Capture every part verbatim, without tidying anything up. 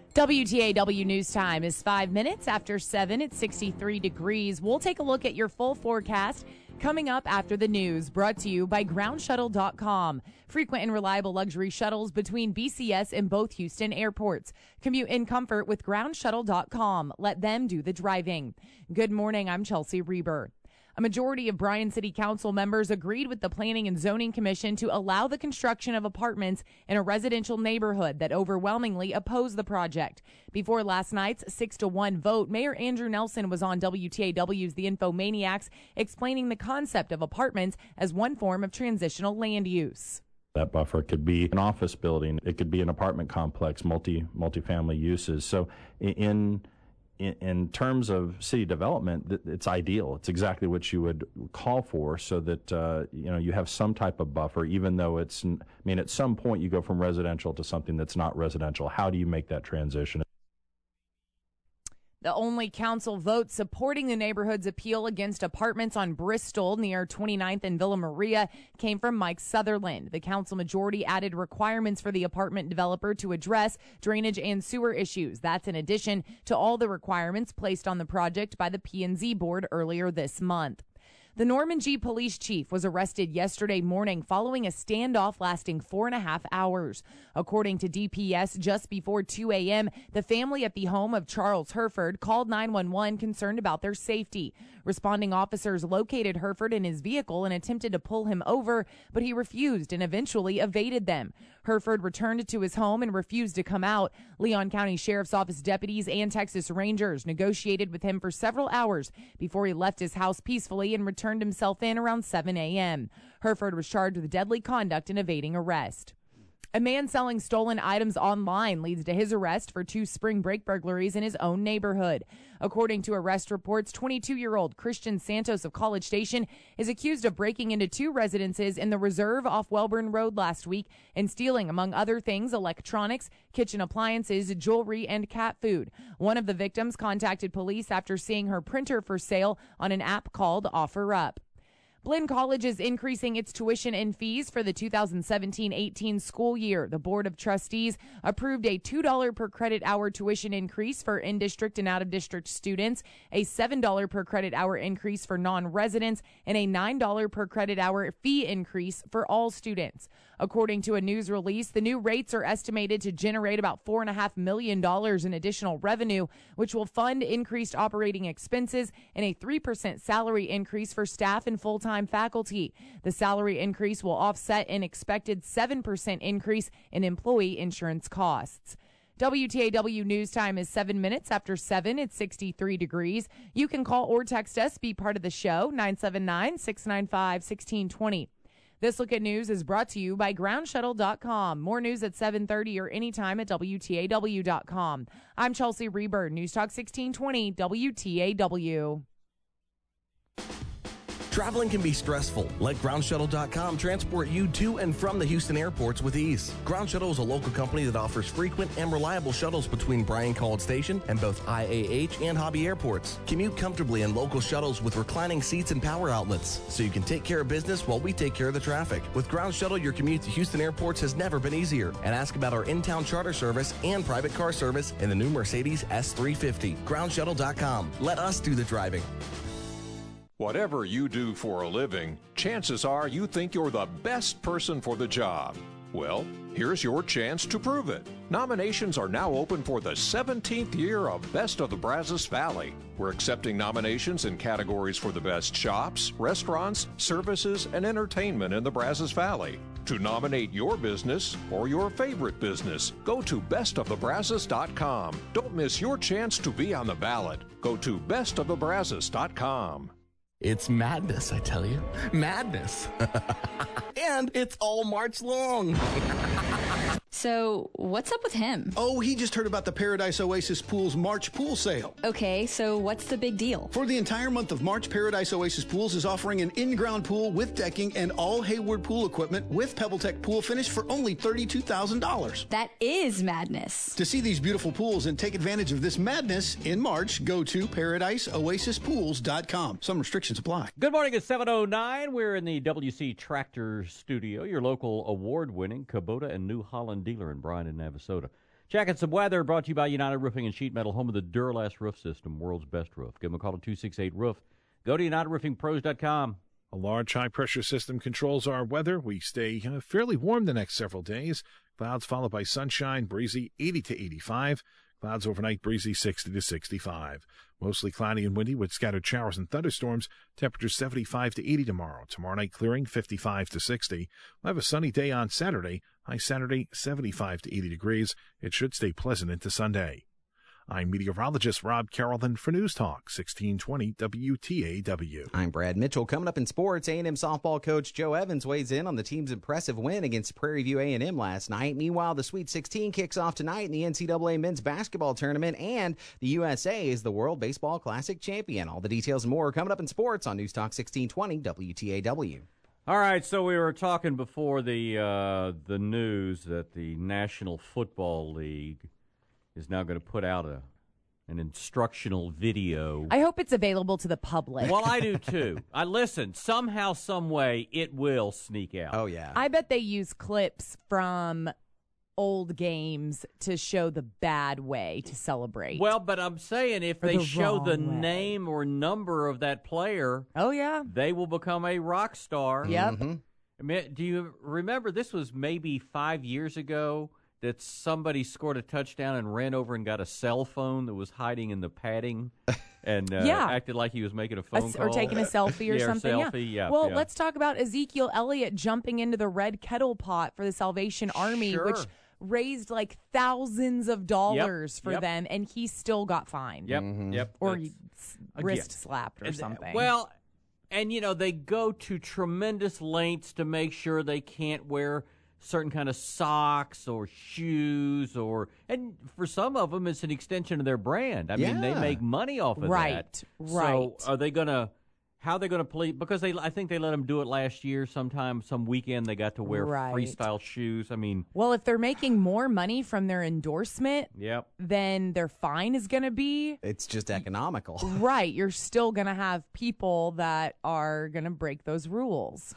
W T A W News Time is five minutes after seven. It's sixty-three degrees. We'll take a look at your full forecast coming up after the news, brought to you by ground shuttle dot com. Frequent and reliable luxury shuttles between B C S and both Houston airports. Commute in comfort with ground shuttle dot com. Let them do the driving. Good morning. I'm Chelsea Reber. A majority of Bryan City Council members agreed with the Planning and Zoning Commission to allow the construction of apartments in a residential neighborhood that overwhelmingly opposed the project. Before last night's six to one vote, Mayor Andrew Nelson was on W T A W's The Infomaniacs explaining the concept of apartments as one form of transitional land use. That buffer could be an office building. It could be an apartment complex, multi, multifamily uses. So in In, in terms of city development, it's ideal. It's exactly what you would call for, so that uh, you know you have some type of buffer, even though it's. I mean, at some point you go from residential to something that's not residential. How do you make that transition? The only council vote supporting the neighborhood's appeal against apartments on Bristol near twenty-ninth and Villa Maria came from Mike Sutherland. The council majority added requirements for the apartment developer to address drainage and sewer issues. That's in addition to all the requirements placed on the project by the P and Z board earlier this month. The Norman G. police chief was arrested yesterday morning following a standoff lasting four and a half hours. According to D P S, just before two a.m., the family at the home of Charles Herford called nine one one concerned about their safety. Responding officers located Herford in his vehicle and attempted to pull him over, but he refused and eventually evaded them. Herford returned to his home and refused to come out. Leon County Sheriff's Office deputies and Texas Rangers negotiated with him for several hours before he left his house peacefully and returned himself in around seven a.m. Herford was charged with deadly conduct and evading arrest. A man selling stolen items online leads to his arrest for two spring break burglaries in his own neighborhood. According to arrest reports, twenty-two-year-old Christian Santos of College Station is accused of breaking into two residences in the Reserve off Welborn Road last week and stealing, among other things, electronics, kitchen appliances, jewelry, and cat food. One of the victims contacted police after seeing her printer for sale on an app called OfferUp. Blinn College is increasing its tuition and fees for the two thousand seventeen eighteen school year. The Board of Trustees approved a two dollars per credit hour tuition increase for in-district and out-of-district students, a seven dollars per credit hour increase for non-residents, and a nine dollars per credit hour fee increase for all students. According to a news release, the new rates are estimated to generate about four point five million dollars in additional revenue, which will fund increased operating expenses and a three percent salary increase for staff and full-time faculty. The salary increase will offset an expected seven percent increase in employee insurance costs. W T A W News Time is seven minutes after seven. It's sixty-three degrees. You can call or text us, be part of the show, nine seven nine, six nine five, one six two zero. This Look at News is brought to you by ground shuttle dot com. More news at seven thirty or anytime at W T A W dot com. I'm Chelsea Reber, News Talk sixteen twenty W T A W. Traveling can be stressful. Let ground shuttle dot com transport you to and from the Houston airports with ease. Ground Shuttle is a local company that offers frequent and reliable shuttles between Bryan College Station and both I A H and Hobby airports. Commute comfortably in local shuttles with reclining seats and power outlets, so you can take care of business while we take care of the traffic. With Ground Shuttle, your commute to Houston airports has never been easier. And ask about our in-town charter service and private car service in the new Mercedes S three fifty. ground shuttle dot com. Let us do the driving. Whatever you do for a living, chances are you think you're the best person for the job. Well, here's your chance to prove it. Nominations are now open for the seventeenth year of Best of the Brazos Valley. We're accepting nominations in categories for the best shops, restaurants, services, and entertainment in the Brazos Valley. To nominate your business or your favorite business, go to best of the brazos dot com. Don't miss your chance to be on the ballot. Go to best of the brazos dot com. It's madness, I tell you. Madness. And it's all March long. So, what's up with him? Oh, he just heard about the Paradise Oasis Pools March pool sale. Okay, so what's the big deal? For the entire month of March, Paradise Oasis Pools is offering an in-ground pool with decking and all Hayward pool equipment with PebbleTech pool finish for only thirty-two thousand dollars. That is madness. To see these beautiful pools and take advantage of this madness in March, go to paradise oasis pools dot com. Some restrictions apply. Good morning. It's seven oh nine. We're in the W C Tractor Studio, your local award-winning Kubota and New Holland dealer in Bryan and Navasota. Checking some weather brought to you by United Roofing and Sheet Metal, home of the Duralast Roof System, world's best roof. Give them a call at two six eight roof. Go to united roofing pros dot com. A large high-pressure system controls our weather. We stay uh, fairly warm the next several days. Clouds followed by sunshine, breezy eighty to eighty-five. Clouds overnight, breezy sixty to sixty-five. Mostly cloudy and windy with scattered showers and thunderstorms. Temperatures seventy-five to eighty tomorrow. Tomorrow night clearing, fifty-five to sixty. We'll have a sunny day on Saturday. High Saturday, seventy-five to eighty degrees. It should stay pleasant into Sunday. I'm meteorologist Rob Carrollton for News Talk, sixteen twenty W T A W. I'm Brad Mitchell. Coming up in sports, A and M softball coach Joe Evans weighs in on the team's impressive win against Prairie View A and M last night. Meanwhile, the Sweet sixteen kicks off tonight in the N C double A men's basketball tournament, and the U S A is the World Baseball Classic champion. All the details and more are coming up in sports on News Talk sixteen twenty W T A W. All right, so we were talking before the uh, the news that the National Football League is now going to put out a an instructional video. I hope it's available to the public. Well, I do too. I listen. Somehow, some way, it will sneak out. Oh yeah. I bet they use clips from old games to show the bad way to celebrate. Well, but I'm saying if Or they the show the wrong way. name or number of that player, oh yeah, they will become a rock star. yep. Mm-hmm. I mean, do you remember this was maybe five years ago that somebody scored a touchdown and ran over and got a cell phone that was hiding in the padding and uh, Yeah. acted like he was making a A phone s- call? or taking a selfie or Yeah, or something. selfie, yeah, Well, yeah. let's talk about Ezekiel Elliott jumping into the red kettle pot for the Salvation Army, Sure. which raised like thousands of dollars for yep. them, and he still got fined. Yep, yep. Or that's- he s- uh, wrist yeah. slapped or And, uh, something. Well, and, you know, they go to tremendous lengths to make sure they can't wear certain kind of socks or shoes or and for some of them it's an extension of their brand. I mean, they Yeah. make money off of Right, that. right. So are they going to how are they going to play because they I think they let them do it last year sometime some weekend they got to wear Right. freestyle shoes. I mean, well, if they're making more money from their endorsement, yep. then their fine is going to be It's just economical. right. You're still going to have people that are going to break those rules.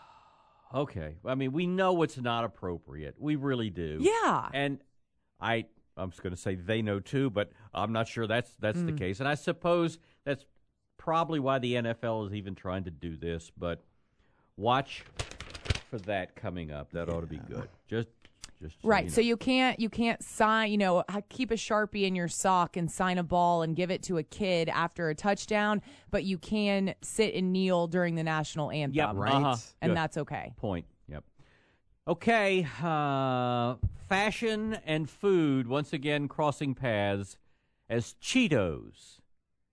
Okay. I mean, we know it's not appropriate. We really do. Yeah. And I, I'm just going to say they know too, but I'm not sure that's that's the case. And I suppose that's probably why the N F L is even trying to do this. But watch for that coming up. That ought to be good. Just, just so Right. you So know. you can't you can't sign, you know, ha- keep a Sharpie in your sock and sign a ball and give it to a kid after a touchdown, but you can sit and kneel during the national anthem. Yep. Right. Uh-huh. And Good. that's okay. Point. Yep. Okay. Uh, fashion and food once again crossing paths as Cheetos.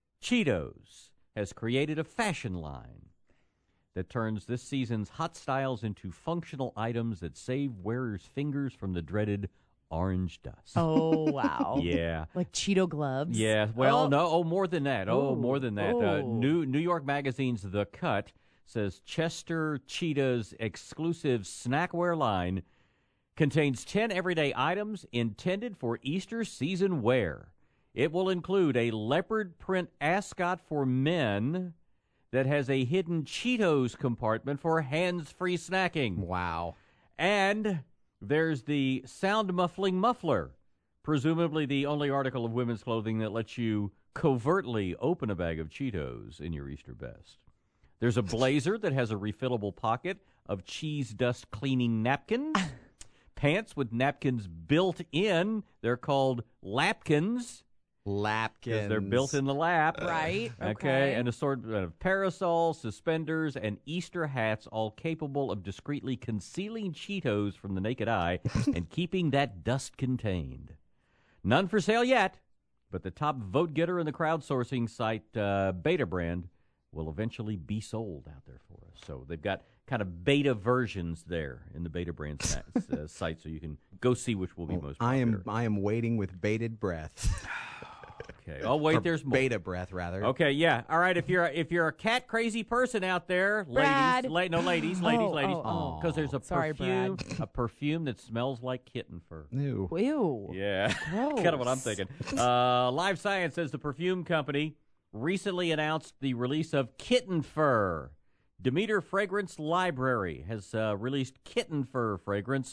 Cheetos has created a fashion line that turns this season's hot styles into functional items that save wearers' fingers from the dreaded orange dust. Oh, wow. Yeah. Like Cheeto gloves. Yeah, well, Oh. no, oh, more than that. Oh, Ooh. more than that. Uh, Ooh. New New York Magazine's The Cut says Chester Cheetah's exclusive snackwear line contains ten everyday items intended for Easter season wear. It will include a leopard print ascot for men that has a hidden Cheetos compartment for hands-free snacking. Wow. And there's the sound muffling muffler, presumably the only article of women's clothing that lets you covertly open a bag of Cheetos in your Easter best. There's a blazer that has a refillable pocket of cheese dust cleaning napkins. Pants with napkins built in. They're called lapkins. Lapkins. Because they're built in the lap. Right. Okay. Okay. And a sort of parasols, suspenders, and Easter hats, all capable of discreetly concealing Cheetos from the naked eye and keeping that dust contained. None for sale yet, but the top vote getter in the crowdsourcing site, uh, Beta Brand, will eventually be sold out there for us. So they've got kind of beta versions there in the Beta Brand sa- uh, site, so you can go see which will be Well, most I popular. am I am waiting with bated breath. Okay. Oh, wait, Or there's more. beta breath, rather. Okay, yeah. All right, if you're a, if you're a cat crazy person out there, Brad. ladies, la- no ladies, ladies, Oh, ladies, oh, because there's a Sorry, perfume, Brad. a perfume that smells like kitten fur. Ew. Ew. Yeah, Gross. kind of what I'm thinking. Uh, Live Science says the perfume company recently announced the release of kitten fur. Demeter Fragrance Library has uh, released kitten fur fragrance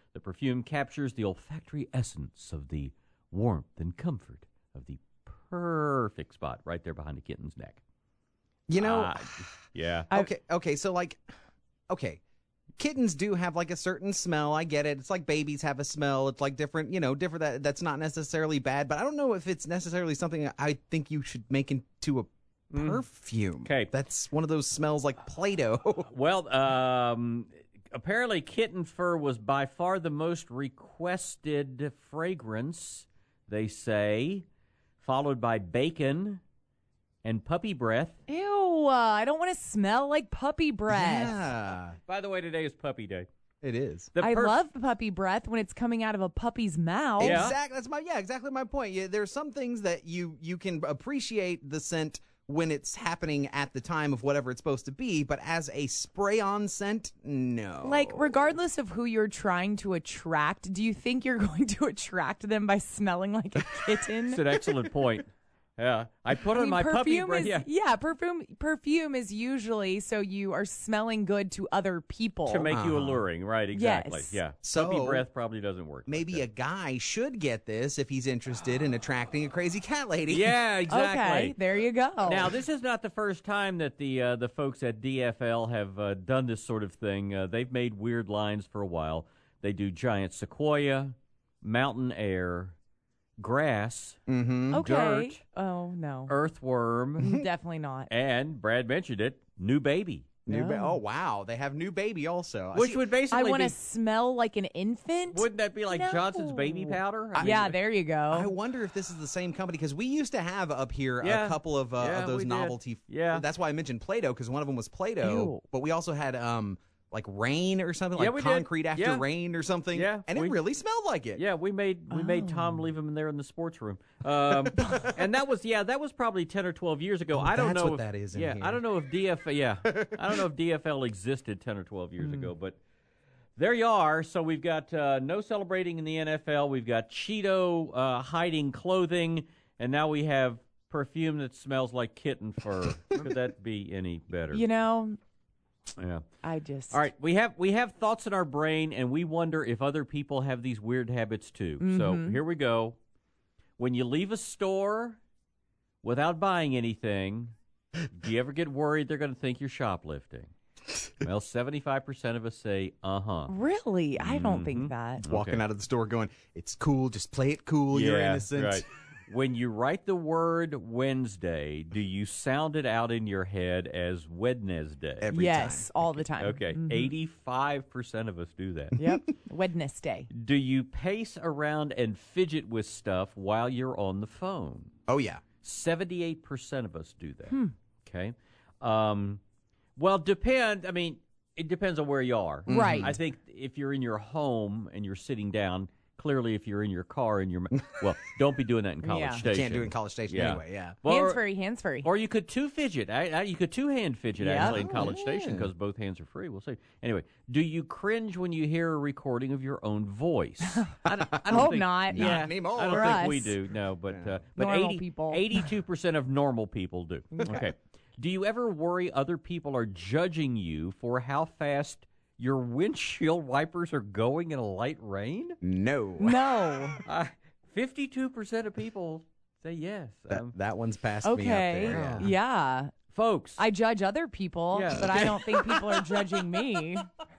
The perfume captures the olfactory essence of the warmth and comfort of the perfect spot right there behind the kitten's neck. You know, Uh, yeah. okay, okay, so like, okay, kittens do have like a certain smell. I get it. It's like babies have a smell. It's like different, you know, different. That that's not necessarily bad, but I don't know if it's necessarily something I think you should make into a perfume. Okay. That's one of those smells like Play-Doh. Well, um, apparently kitten fur was by far the most requested fragrance, they say, followed by bacon and puppy breath. Ew, uh, I don't want to smell like puppy breath. Yeah, By the way, today is puppy day. it is. The I perf- love puppy breath when it's coming out of a puppy's mouth. Yeah. Exactly. That's my yeah. Exactly my point. Yeah, there's some things that you you can appreciate the scent when it's happening at the time of whatever it's supposed to be, but as a spray-on scent, no. Like, regardless of who you're trying to attract, do you think you're going to attract them by smelling like a kitten? That's an excellent point. Yeah, I put I on mean, my puppy perfume breath. is, Yeah. yeah, perfume perfume is usually so you are smelling good to other people. To make you Uh-huh. alluring, right? Exactly. Yes. Yeah. So, puppy breath probably doesn't work. like maybe that. a guy should get this if he's interested in attracting a crazy cat lady. Yeah, exactly. Okay, there you go. Now, this is not the first time that the uh, the folks at D F L have uh, done this sort of thing. Uh, they've made weird lines for a while. They do giant sequoia, mountain air, grass, Mm-hmm. okay. dirt. Oh no, earthworm, definitely not. and Brad mentioned it, new baby, New ba- No. oh wow, they have new baby also. which See, would I basically want be. to smell like an infant. Wouldn't that be like No. Johnson's baby powder? I mean, yeah, there you go. I wonder if this is the same company because we used to have up here Yeah. a couple of, uh, Yeah, of those we did. novelty. Yeah. that's why I mentioned Play-Doh because one of them was Play-Doh, Ew. but we also had um like rain or something, Yeah, like we did. concrete after Yeah. rain or something. Yeah, and it we- really smelled like it. Yeah, we made we made Oh. Tom leave him in there in the sports room, um, and that was yeah that was probably ten or twelve years ago. Oh, I don't that's know what if, that is in yeah, here. I don't know if D F yeah I don't know if D F L existed ten or twelve years ago, but there you are. So we've got uh, no celebrating in the N F L. We've got Cheeto uh, hiding clothing, and now we have perfume that smells like kitten fur. Could that be any better? you know, Yeah. I just. All right, we have we have thoughts in our brain, and we wonder if other people have these weird habits too. So Mhm. here we go. When you leave a store without buying anything, do you ever get worried they're going to think you're shoplifting? Well, seventy-five percent of us say, uh-huh. Really, I don't Mhm. think that. Walking Okay. out of the store going, it's cool, just play it cool, you're Yeah, innocent. right. When you write the word Wednesday, do you sound it out in your head as Wednesday? Every yes, time. all the time. Okay, Mhm. eighty-five percent of us do that. Yep, Wednesday. Do you pace around and fidget with stuff while you're on the phone? Oh yeah. seventy-eight percent of us do that. Hmm. Okay. Um, well, depend. I mean, it depends on where you are. Right. I think if you're in your home and you're sitting down, clearly if you're in your car and you're, well, don't be doing that in College Yeah. You Station. can't do it in College Station Yeah. anyway, yeah. Well, hands or- free, hands free. Or you could two fidget. I, I, you could two hand fidget Yeah. actually in Oh, College yeah. Station because both hands are free. We'll see. Anyway, do you cringe when you hear a recording of your own voice? I don't, I don't Hope think, not. Yeah, Not anymore. I don't For think we us. do. No, but uh, but Normal eighty, people. eighty-two percent of normal people do. Okay. Do you ever worry other people are judging you for how fast your windshield wipers are going in a light rain? No. No. Uh, fifty-two percent of people say yes. That, Um, that one's past me up Okay. there. Yeah. Yeah. folks, I judge other people, Yeah, but okay. I don't think people are judging me.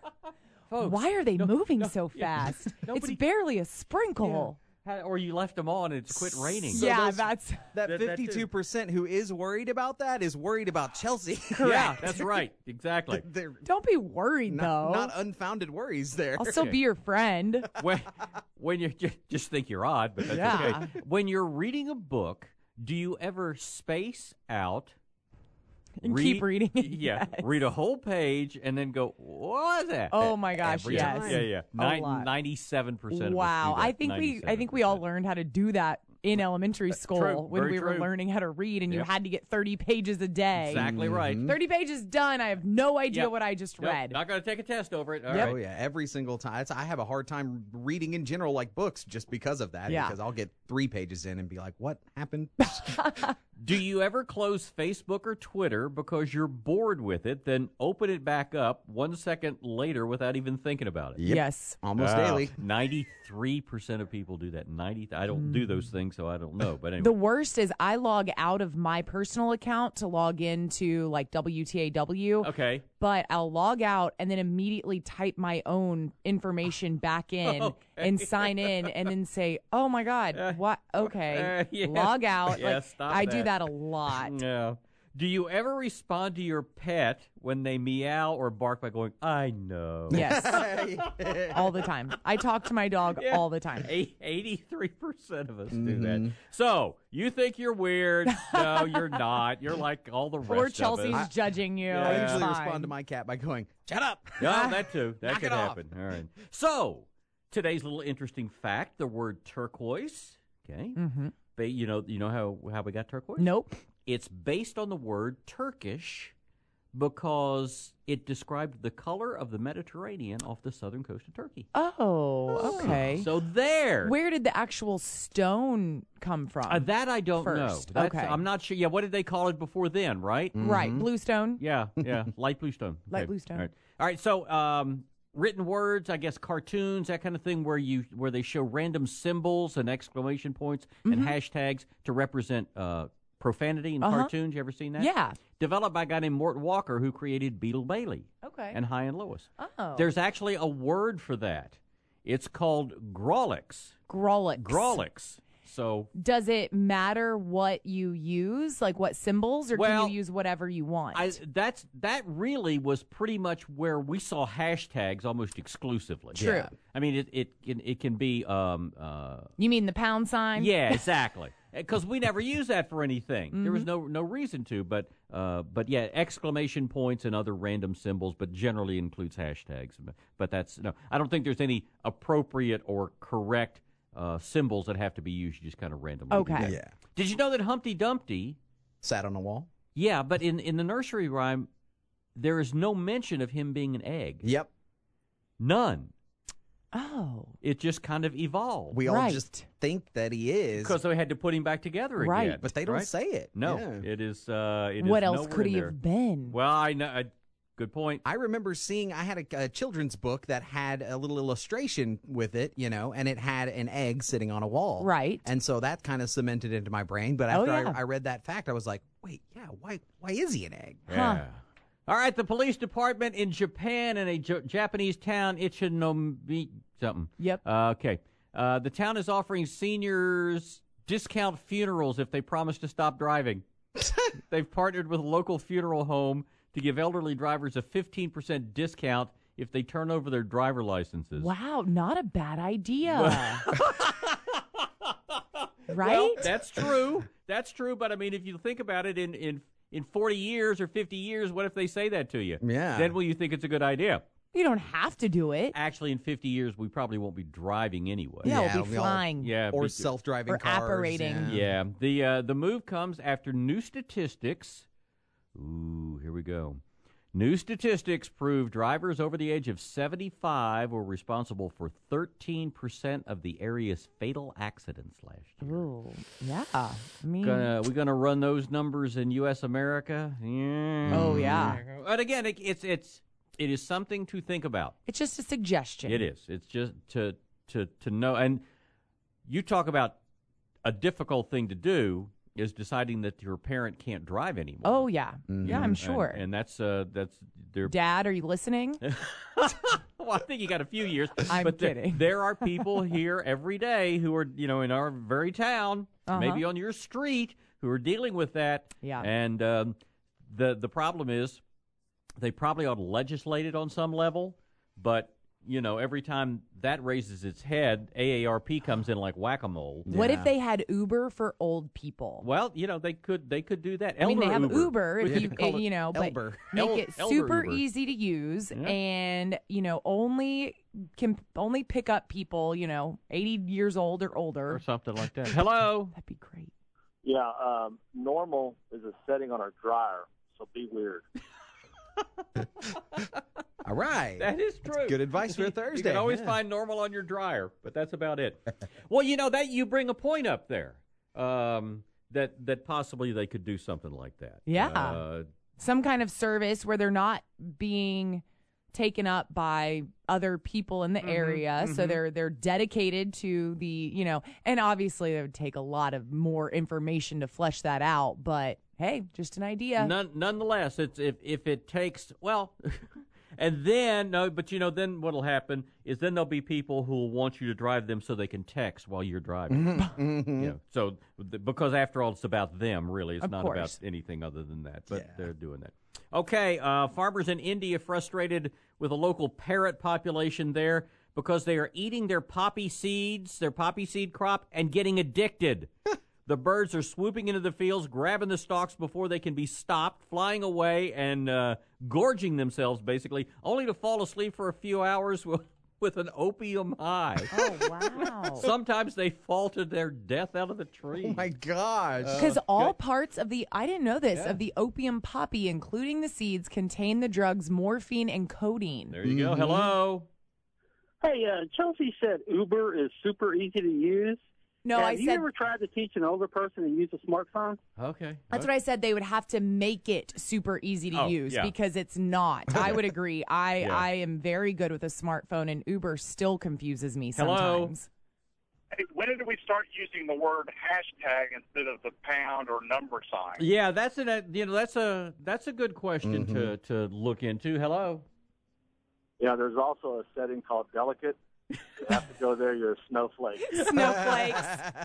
folks, Why are they no- moving no, so yeah. fast? Nobody- It's barely a sprinkle. How- or you left them on and it's quit raining. So Yeah, those- that's That That- that too. fifty-two percent who is worried about that is worried about Chelsea. Yeah, that's right. Exactly. They're don't be worried not, though. not unfounded worries there. I'll still Okay. be your friend. when, when you just, just think you're odd, but that's Yeah. okay. When you're reading a book, do you ever space out And read- keep reading it, Yeah, yes. read a whole page and then go, what was that? Oh my gosh, Every yes. time. yeah, yeah. A Nine, lot. ninety-seven percent. Wow. Of us do that. I think we I think we all ninety-seven percent. learned how to do that in elementary school true. when Very we were true. learning how to read and you Yep. had to get thirty pages a day. Exactly right. thirty pages done. I have no idea Yep. what I just Nope, read. not going to take a test over it. All Yep. right. Oh yeah, every single time. It's, I have a hard time reading in general, like books, just because of that. Yeah. Because I'll get three pages in and be like, "What happened?" Do you ever close Facebook or Twitter because you're bored with it, then open it back up one second later without even thinking about it? Yep. Yes. Almost Wow. daily. ninety-three percent of people do that. ninety I don't do those things, so I don't know. But anyway. The worst is I log out of my personal account to log into like W T A W. Okay. But I'll log out and then immediately type my own information back in Okay. and sign in and then say, "Oh my God, what? Okay, Uh, yeah. log out." Yeah, like, stop I do that. that a lot. Yeah. Do you ever respond to your pet when they meow or bark by going, "I know"? Yes, all the time. I talk to my dog Yeah. all the time. Eight- eighty-three percent of us do Mhm. that. So, you think you're weird. No, you're not. You're like all the rest Or of Chelsea's us. judging you. Yeah. I It's usually fine. respond to my cat by going, "Shut up." Yeah, that too. That Knock could it off. happen. All right. So, today's little interesting fact, the word turquoise, okay? Mm-hmm. Ba- You know, you know how, how we got turquoise? Nope. It's based on the word Turkish because it described the color of the Mediterranean off the southern coast of Turkey. Oh, okay. So there. Where did the actual stone come from? Uh, that I don't know. First. That's, Okay. I'm not sure. Yeah, what did they call it before then, right? Right, bluestone. Yeah, yeah. Light blue stone. Light Okay. blue stone. All right. All right, so um, written words, I guess cartoons, that kind of thing where you where they show random symbols and exclamation points and hashtags to represent uh, profanity in Uh-huh. cartoons. You ever seen that? Yeah. Developed by a guy named Mort Walker who created Beetle Bailey Okay. and High and Lois. Oh. There's actually a word for that. It's called Grawlix. Grawlix. Grawlix. So Does it matter what you use, like what symbols, or Well, can you use whatever you want? I, that's that really was pretty much where we saw hashtags almost exclusively. True. Yeah. I mean, it it can it can be um uh you mean the pound sign? yeah exactly because we never use that for anything. There Mm-hmm. was no no reason to, but uh but yeah, exclamation points and other random symbols, but generally includes hashtags. But, but that's no, I don't think there's any appropriate or correct uh symbols that have to be used. You just kind of randomly. do Okay. that. Yeah. Did you know that Humpty Dumpty? Sat on a wall. Yeah, but in, in the nursery rhyme, there is no mention of him being an egg. Yep. None. Oh. It just kind of evolved. We all Right. just think that he is. Because they had to put him back together again. Right. But they don't right? say it. No, Yeah. it is. Uh, it What is else nowhere could in he there. have been? Well, I know. I, good point. I remember seeing, I had a, a children's book that had a little illustration with it, you know, and it had an egg sitting on a wall. Right. And so that kind of cemented into my brain. But Oh, after yeah. I, I read that fact, I was like, wait, yeah, why why is he an egg? Yeah. All right, the police department in Japan, in a J- Japanese town, Ichinomiya something. Yep. Uh, okay. Uh, the town is offering seniors discount funerals if they promise to stop driving. They've partnered with a local funeral home to give elderly drivers a fifteen percent discount if they turn over their driver licenses. Wow, not a bad idea. right? Well, that's true. That's true. But I mean, if you think about it, in, in, in forty years or fifty years, what if they say that to you? Yeah. Then will you think it's a good idea? you don't have to do it. Actually, in fifty years, we probably won't be driving anyway. Yeah, Yeah, we'll it'll be be all- flying. Yeah, Or be- self-driving Or cars. apparating. Yeah, the uh, the move comes after new statistics. Ooh, here we go. New statistics prove drivers over the age of seventy-five were responsible for thirteen percent of the area's fatal accidents last year. Ooh, yeah. I mean, Gonna, we gonna run those numbers in U S America? Yeah. Oh, yeah. But again, it, it's it's it is something to think about. it's just a suggestion. It is. It's just to to to know. And you talk about a difficult thing to do is deciding that your parent can't drive anymore. Oh, yeah. Yeah, I'm And- sure. And, that's uh that's their. Dad, are you listening? Well, I think you got a few years. I'm but there- kidding. There are people here every day who are, you know, in our very town, Uh-huh. maybe on your street, who are dealing with that. Yeah. And um, the the problem is, they probably ought to legislate it on some level, but you know, every time that raises its head, A A R P comes in like whack-a-mole. What if Yeah. they had Uber for old people? Well, you know, they could they could do that. I mean, they Elder have Uber, We if could you call uh, it you know, but Elber. make El- it Elder super Uber. easy to use, Yeah. and you know, only can only pick up people, you know, eighty years old or older. or something like that. Hello. That'd be great. Yeah, um, normal is a setting on our dryer, so be weird. All right. That is true. good advice for a You Thursday. can always Yeah. find normal on your dryer, but that's about it. Well, you know, that you bring a point up there. Um, that that possibly they could do something like that. Yeah. Uh, Some kind of service where they're not being taken up by other people in the Mm-hmm, area. mm-hmm. So they're they're dedicated to the, you know, and obviously it would take a lot of more information to flesh that out, but hey, just an idea. None, nonetheless, it's if if it takes well, and then no, but you know, then what'll happen is then there'll be people who will want you to drive them so they can text while you're driving. Mm-hmm. You know, so because after all, it's about them. Really, it's Of not course. about anything other than that. But Yeah. they're doing that. Okay, uh, farmers in India frustrated with a local parrot population there because they are eating their poppy seeds, their poppy seed crop, and getting addicted. The birds are swooping into the fields, grabbing the stalks before they can be stopped, flying away, and uh, gorging themselves, basically, only to fall asleep for a few hours with, with an opium high. Oh, wow. Sometimes they fall to their death out of the tree. Oh, my gosh. Because all parts of the, I didn't know this, of the opium poppy, including the seeds, contain the drugs morphine and codeine. There you go. Hello. Hey, uh, Chelsea said Uber is super easy to use. No, Have I you said, ever tried to teach an older person to use a smartphone? Okay. that's what I said. They would have to make it super easy to Oh, use yeah. because it's not. I would agree. I, Yeah. I am very good with a smartphone, and Uber still confuses me Hello? sometimes. Hey, when did we start using the word hashtag instead of the pound or number sign? Yeah, that's a you know that's a that's a good question Mm-hmm. to to look into. Hello. Yeah, there's also a setting called delicate. You have to go there, you're a snowflake. Snowflakes.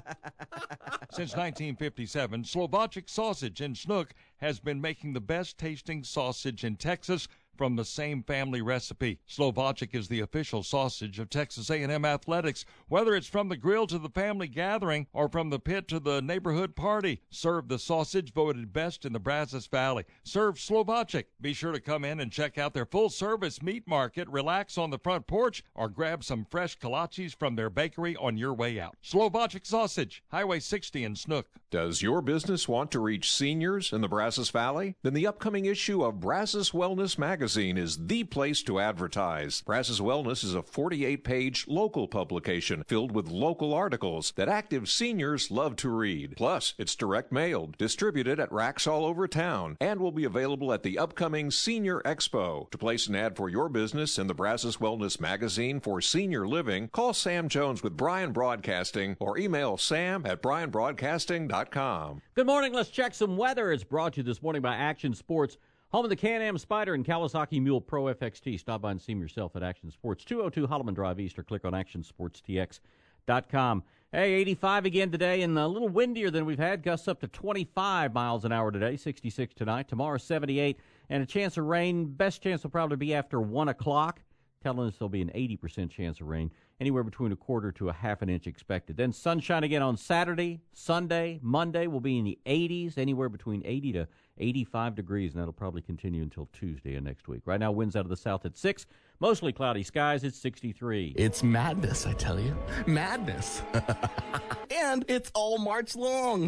Since nineteen fifty-seven, Slovacek Sausage in Snook has been making the best tasting sausage in Texas from the same family recipe. Slovacek is the official sausage of Texas A and M Athletics. Whether it's from the grill to the family gathering or from the pit to the neighborhood party, serve the sausage voted best in the Brazos Valley. Serve Slovacek. Be sure to come in and check out their full-service meat market, relax on the front porch, or grab some fresh kolaches from their bakery on your way out. Slovacek Sausage, Highway sixty in Snook. Does your business want to reach seniors in the Brazos Valley? Then the upcoming issue of Brazos Wellness Magazine is the place to advertise. Brazos Wellness is a forty-eight page local publication filled with local articles that active seniors love to read. Plus, it's direct mailed, distributed at racks all over town, and will be available at the upcoming Senior Expo. To place an ad for your business in the Brazos Wellness Magazine for senior living, call Sam Jones with Bryan Broadcasting or email sam at bryan broadcasting dot com. Good morning. Let's check some weather. It's brought to you this morning by Action Sports, home of the Can-Am Spider and Kawasaki Mule Pro F X T. Stop by and see them yourself at Action Sports, two oh two Holloman Drive East, or click on action sports t x dot com. Hey, eighty-five again today, and a little windier than we've had. Gusts up to twenty-five miles an hour today, sixty-six tonight. Tomorrow, seventy-eight, and a chance of rain. Best chance will probably be after one o'clock. Telling us there'll be an eighty percent chance of rain, anywhere between a quarter to a half an inch expected. Then sunshine again on Saturday, Sunday, Monday will be in the eighties, anywhere between eighty to eighty-five degrees, and that'll probably continue until Tuesday of next week. Right now, winds out of the south at six, mostly cloudy skies. It's sixty-three. It's madness, I tell you. Madness. And it's all March long.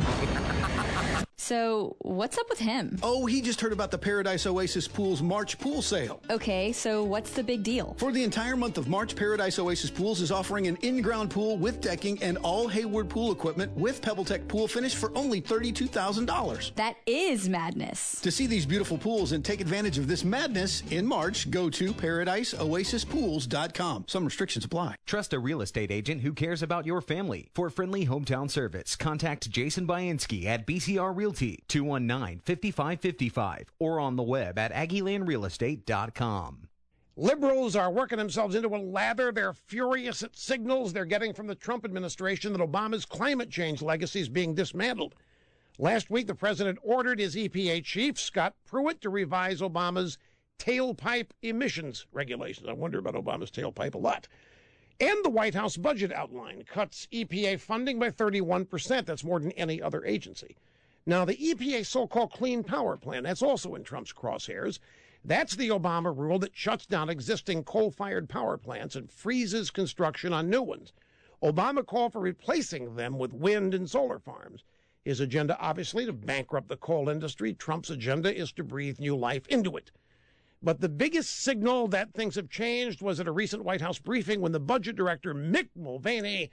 So, what's up with him? Oh, he just heard about the Paradise Oasis Pools March pool sale. Okay, so what's the big deal? For the entire month of March, Paradise Oasis Pools is offering an in-ground pool with decking and all Hayward pool equipment with PebbleTech pool finish for only thirty-two thousand dollars. That is madness. To see these beautiful pools and take advantage of this madness in March, go to paradise oasis pools dot com. Some restrictions apply. Trust a real estate agent who cares about your family. For friendly hometown service, contact Jason Bainski at B C R Realty, two one nine, five five five five, or on the web at aggie land real estate dot com. Liberals are working themselves into a lather. They're furious at signals they're getting from the Trump administration that Obama's climate change legacy is being dismantled. Last week, the president ordered his E P A chief, Scott Pruitt, to revise Obama's tailpipe emissions regulations. I wonder about Obama's tailpipe a lot. And the White House budget outline cuts E P A funding by thirty-one percent. That's more than any other agency. Now, the E P A so-called Clean Power Plan, that's also in Trump's crosshairs. That's the Obama rule that shuts down existing coal-fired power plants and freezes construction on new ones. Obama called for replacing them with wind and solar farms. His agenda, obviously, to bankrupt the coal industry. Trump's agenda is to breathe new life into it. But the biggest signal that things have changed was at a recent White House briefing when the budget director, Mick Mulvaney,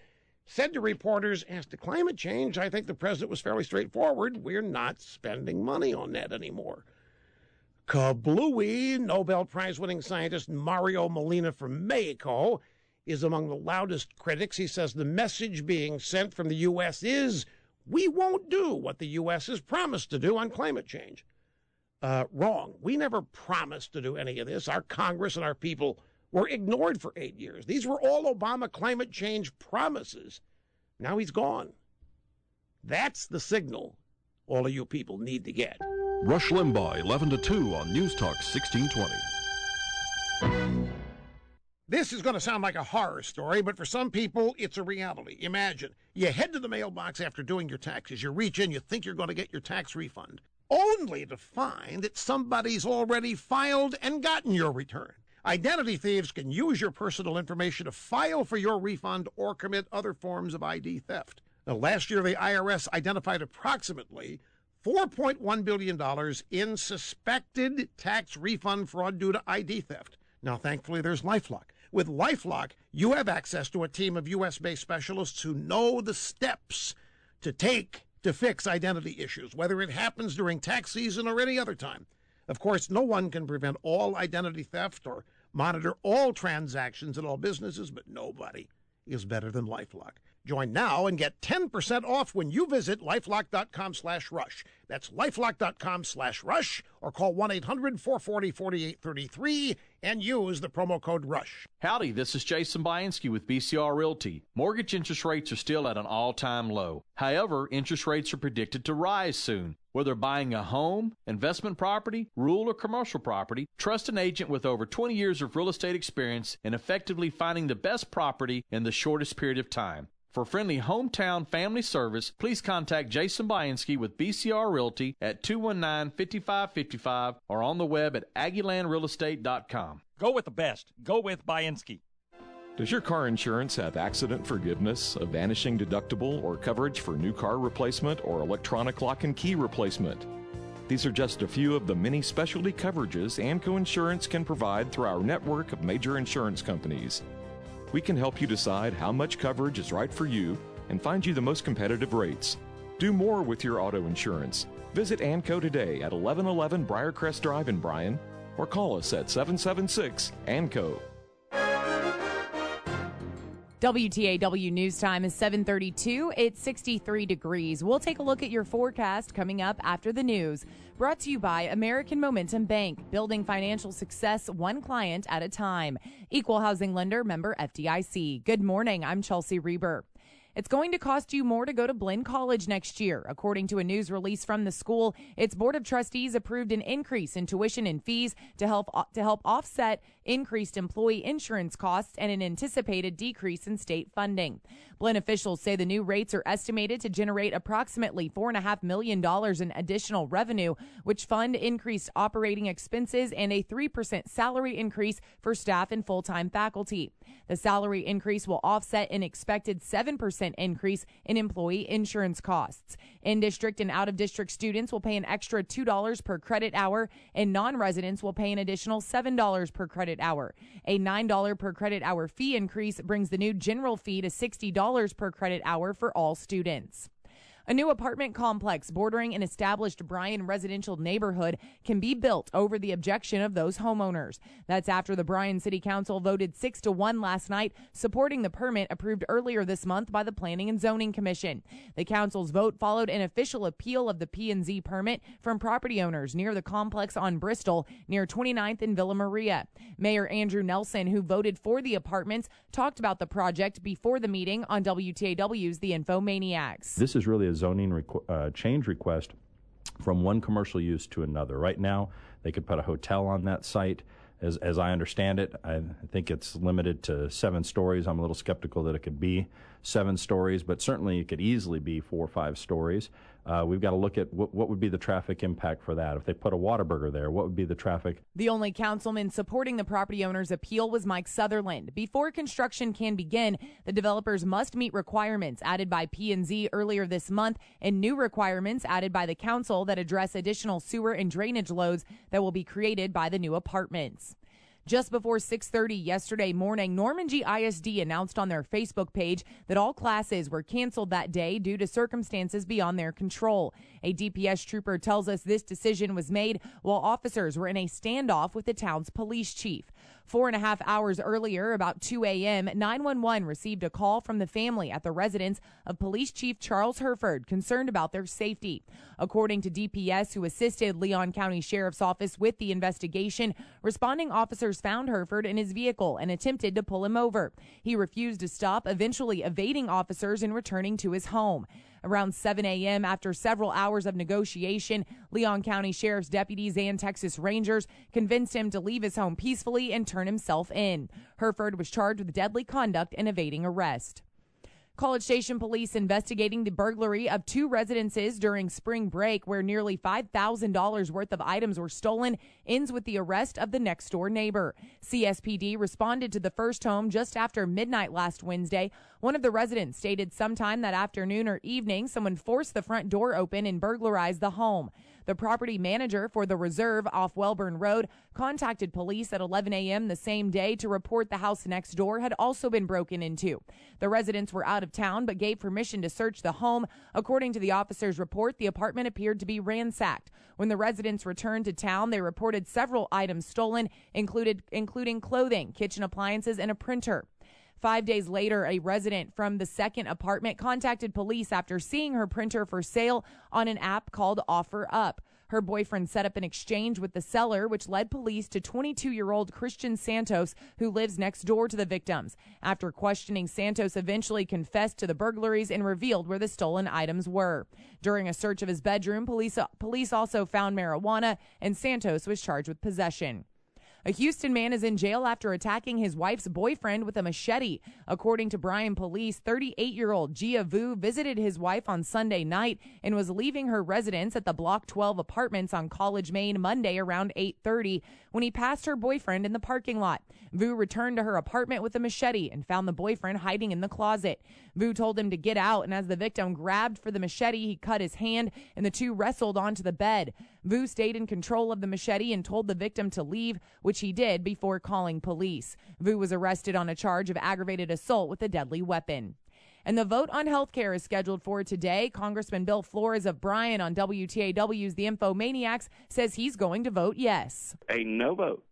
said to reporters, as to climate change, I think the president was fairly straightforward. We're not spending money on that anymore. Kablooey, Nobel Prize-winning scientist Mario Molina from Mexico is among the loudest critics. He says the message being sent from the U S is, we won't do what the U S has promised to do on climate change. Uh, wrong. We never promised to do any of this. Our Congress and our people were ignored for eight years. These were all Obama climate change promises. Now he's gone. That's the signal all of you people need to get. Rush Limbaugh, eleven to two on News Talk sixteen twenty. This is going to sound like a horror story, but for some people, it's a reality. Imagine you head to the mailbox after doing your taxes. You reach in, you think you're going to get your tax refund, only to find that somebody's already filed and gotten your return. Identity thieves can use your personal information to file for your refund or commit other forms of I D theft. Now, last year, the I R S identified approximately four point one billion dollars in suspected tax refund fraud due to I D theft. Now, thankfully, there's LifeLock. With LifeLock, you have access to a team of U S-based specialists who know the steps to take to fix identity issues, whether it happens during tax season or any other time. Of course, no one can prevent all identity theft or monitor all transactions at all businesses, but nobody is better than LifeLock. Join now and get ten percent off when you visit lifelock.com slash rush. That's lifelock.com slash rush, or call one eight hundred four four zero four eight three three and use the promo code RUSH. Howdy, this is Jason Bianski with B C R Realty. Mortgage interest rates are still at an all-time low. However, interest rates are predicted to rise soon. Whether buying a home, investment property, rural or commercial property, trust an agent with over twenty years of real estate experience in effectively finding the best property in the shortest period of time. For friendly hometown family service, please contact Jason Bianski with B C R Realty at two one nine, five five five five or on the web at aggieland real estate dot com. Go with the best. Go with Bianski. Does your car insurance have accident forgiveness, a vanishing deductible, or coverage for new car replacement or electronic lock and key replacement? These are just a few of the many specialty coverages ANCO Insurance can provide through our network of major insurance companies. We can help you decide how much coverage is right for you and find you the most competitive rates. Do more with your auto insurance. Visit ANCO today at eleven eleven Briarcrest Drive in Bryan or call us at seven seven six ANCO. W T A W News Time is seven thirty-two. It's sixty-three degrees. We'll take a look at your forecast coming up after the news. Brought to you by American Momentum Bank, building financial success one client at a time. Equal housing lender, member F D I C. Good morning. I'm Chelsea Reber. It's going to cost you more to go to Blinn College next year. According to a news release from the school, its Board of Trustees approved an increase in tuition and fees to help to help offset increased employee insurance costs and an anticipated decrease in state funding. Blinn officials say the new rates are estimated to generate approximately four point five million dollars in additional revenue, which fund increased operating expenses and a three percent salary increase for staff and full-time faculty. The salary increase will offset an expected seven percent increase in employee insurance costs. In-district and out-of-district students will pay an extra two dollars per credit hour, and non-residents will pay an additional seven dollars per credit hour. A nine dollars per credit hour fee increase brings the new general fee to sixty dollars per credit hour for all students. A new apartment complex bordering an established Bryan residential neighborhood can be built over the objection of those homeowners. That's after the Bryan City Council voted six to one last night, supporting the permit approved earlier this month by the Planning and Zoning Commission. The council's vote followed an official appeal of the P and Z permit from property owners near the complex on Bristol, near twenty-ninth and Villa Maria. Mayor Andrew Nelson, who voted for the apartments, talked about the project before the meeting on W T A W's The Infomaniacs. This is really a zoning requ- uh, change request from one commercial use to another. Right now, they could put a hotel on that site. As, as I understand it, I think it's limited to seven stories. I'm a little skeptical that it could be seven stories, but certainly it could easily be four or five stories. Uh, we've got to look at what, what would be the traffic impact for that. If they put a Whataburger there, what would be the traffic? The only councilman supporting the property owner's appeal was Mike Sutherland. Before construction can begin, the developers must meet requirements added by P and Z earlier this month and new requirements added by the council that address additional sewer and drainage loads that will be created by the new apartments. Just before six thirty yesterday morning, Normandy I S D announced on their Facebook page that all classes were canceled that day due to circumstances beyond their control. A D P S trooper tells us this decision was made while officers were in a standoff with the town's police chief. Four and a half hours earlier, about two a.m., nine one one received a call from the family at the residence of Police Chief Charles Herford, concerned about their safety. According to D P S, who assisted Leon County Sheriff's Office with the investigation, responding officers found Herford in his vehicle and attempted to pull him over. He refused to stop, eventually evading officers and returning to his home. Around seven a.m., after several hours of negotiation, Leon County Sheriff's deputies and Texas Rangers convinced him to leave his home peacefully and turn himself in. Herford was charged with deadly conduct and evading arrest. College Station police investigating the burglary of two residences during spring break where nearly five thousand dollars worth of items were stolen ends with the arrest of the next-door neighbor. C S P D responded to the first home just after midnight last Wednesday. One of the residents stated sometime that afternoon or evening someone forced the front door open and burglarized the home. The property manager for the Reserve off Welburn Road contacted police at eleven a.m. the same day to report the house next door had also been broken into. The residents were out of town but gave permission to search the home. According to the officer's report, the apartment appeared to be ransacked. When the residents returned to town, they reported several items stolen, included including clothing, kitchen appliances, and a printer. Five days later, a resident from the second apartment contacted police after seeing her printer for sale on an app called OfferUp. Her boyfriend set up an exchange with the seller, which led police to twenty-two-year-old Christian Santos, who lives next door to the victims. After questioning, Santos eventually confessed to the burglaries and revealed where the stolen items were. During a search of his bedroom, police, police also found marijuana, and Santos was charged with possession. A Houston man is in jail after attacking his wife's boyfriend with a machete. According to Bryan police, thirty-eight-year-old Gia Vu visited his wife on Sunday night and was leaving her residence at the Block twelve apartments on College, Maine Monday around eight thirty when he passed her boyfriend in the parking lot. Vu returned to her apartment with a machete and found the boyfriend hiding in the closet. Vu told him to get out, and as the victim grabbed for the machete, he cut his hand, and the two wrestled onto the bed. Vu stayed in control of the machete and told the victim to leave, which he did before calling police. Vu was arrested on a charge of aggravated assault with a deadly weapon. And the vote on health care is scheduled for today. Congressman Bill Flores of Bryan on W T A W's The Infomaniacs says he's going to vote yes. A no vote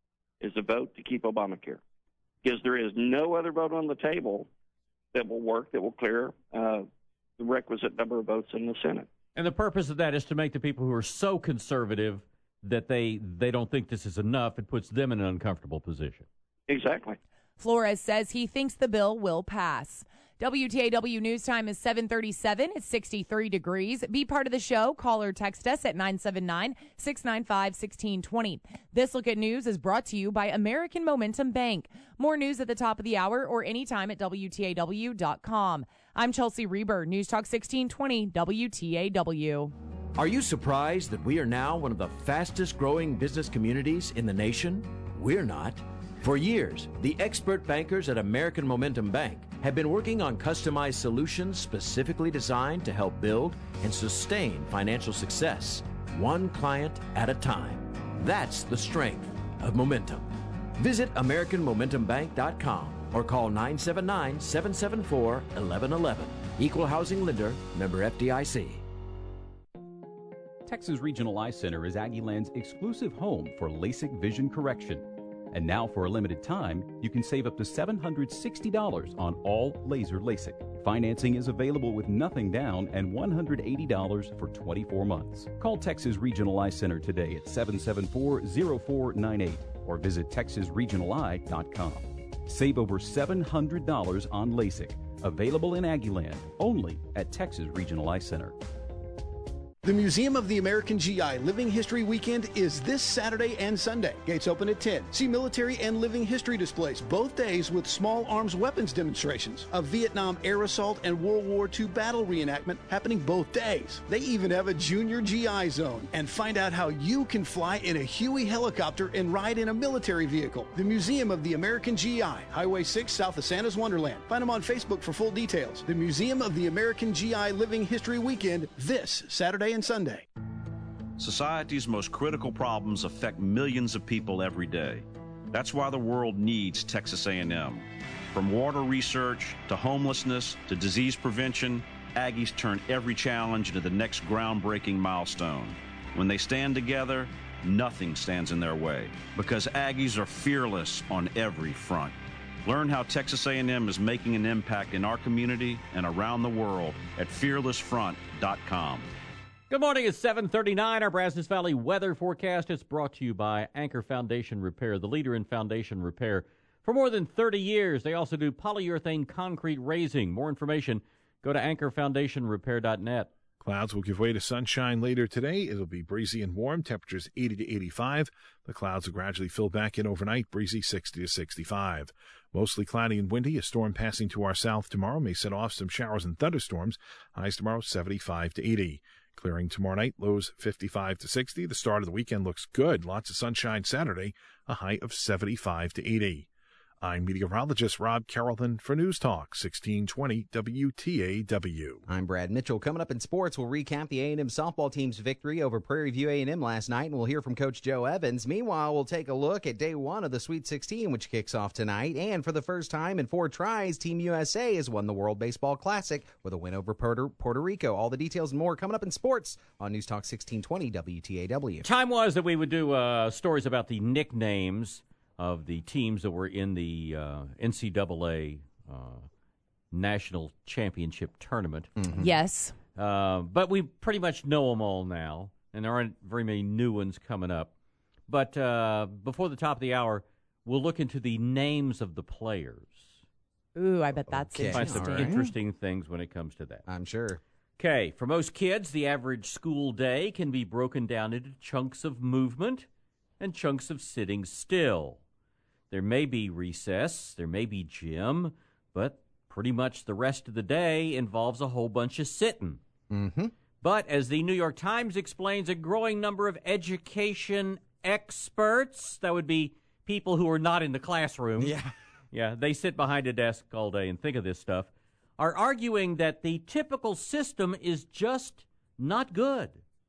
is a vote to keep Obamacare, because there is no other vote on the table that will work, that will clear uh, the requisite number of votes in the Senate. And the purpose of that is to make the people who are so conservative that they, they don't think this is enough. It puts them in an uncomfortable position. Exactly. Flores says he thinks the bill will pass. W T A W News Time is seven thirty-seven. It's sixty-three degrees. Be part of the show. Call or text us at nine seven nine, six nine five, one six two zero. This Look at News is brought to you by American Momentum Bank. More news at the top of the hour or anytime at W T A W dot com. I'm Chelsea Reber, News Talk sixteen twenty W T A W. Are you surprised that we are now one of the fastest growing business communities in the nation? We're not. For years, the expert bankers at American Momentum Bank have been working on customized solutions specifically designed to help build and sustain financial success, one client at a time. That's the strength of Momentum. Visit American Momentum Bank dot com or call nine seven nine, seven seven four, one one one one. Equal Housing Lender, member F D I C. Texas Regional Eye Center is Aggieland's exclusive home for LASIK vision correction. And now, for a limited time, you can save up to seven hundred sixty dollars on all laser LASIK. Financing is available with nothing down and one hundred eighty dollars for twenty-four months. Call Texas Regional Eye Center today at seven seven four, zero four nine eight or visit texas regional eye dot com. Save over seven hundred dollars on LASIK. Available in Aggieland, only at Texas Regional Eye Center. The Museum of the American G I Living History Weekend is this Saturday and Sunday. Gates open at ten. See military and living history displays both days with small arms weapons demonstrations, a Vietnam air assault and World War Two battle reenactment happening both days. They even have a junior G I zone. And find out how you can fly in a Huey helicopter and ride in a military vehicle. The Museum of the American G I, Highway six south of Santa's Wonderland. Find them on Facebook for full details. The Museum of the American G I Living History Weekend this Saturday and Sunday. Society's most critical problems affect millions of people every day. That's why the world needs Texas A and M. From water research to homelessness to disease prevention, Aggies turn every challenge into the next groundbreaking milestone. When they stand together, nothing stands in their way, because Aggies are fearless on every front. Learn how Texas A and M is making an impact in our community and around the world at fearless front dot com. Good morning. It's seven thirty-nine. Our Brazos Valley weather forecast is brought to you by Anchor Foundation Repair, the leader in foundation repair. For more than thirty years, they also do polyurethane concrete raising. More information, go to anchor foundation repair dot net. Clouds will give way to sunshine later today. It'll be breezy and warm, temperatures eighty to eighty-five. The clouds will gradually fill back in overnight, breezy sixty to sixty-five. Mostly cloudy and windy. A storm passing to our south tomorrow may set off some showers and thunderstorms. Highs tomorrow seventy-five to eighty. Clearing tomorrow night, lows fifty-five to sixty. The start of the weekend looks good. Lots of sunshine Saturday, a high of seventy-five to eighty. I'm meteorologist Rob Carrollton for News Talk sixteen twenty W T A W. I'm Brad Mitchell. Coming up in sports, we'll recap the A and M softball team's victory over Prairie View A and M last night, and we'll hear from Coach Joe Evans. Meanwhile, we'll take a look at day one of the Sweet sixteen, which kicks off tonight. And for the first time in four tries, Team U S A has won the World Baseball Classic with a win over Puerto, Puerto Rico. All the details and more coming up in sports on News Talk sixteen twenty W T A W. Time was that we would do uh, stories about the nicknames of the teams that were in the uh, N C double A uh, National Championship Tournament. Mm-hmm. Yes. Uh, but we pretty much know them all now, and there aren't very many new ones coming up. But uh, before the top of the hour, we'll look into the names of the players. Ooh, I bet that's Okay. Find some interesting. All right. interesting things when it comes to that. I'm sure. Okay, for most kids, the average school day can be broken down into chunks of movement and chunks of sitting still. There may be recess, there may be gym, but pretty much the rest of the day involves a whole bunch of sitting. Mm-hmm. But as the New York Times explains, a growing number of education experts, that would be people who are not in the classroom. Yeah. Yeah, they sit behind a desk all day and think of this stuff, are arguing that the typical system is just not good.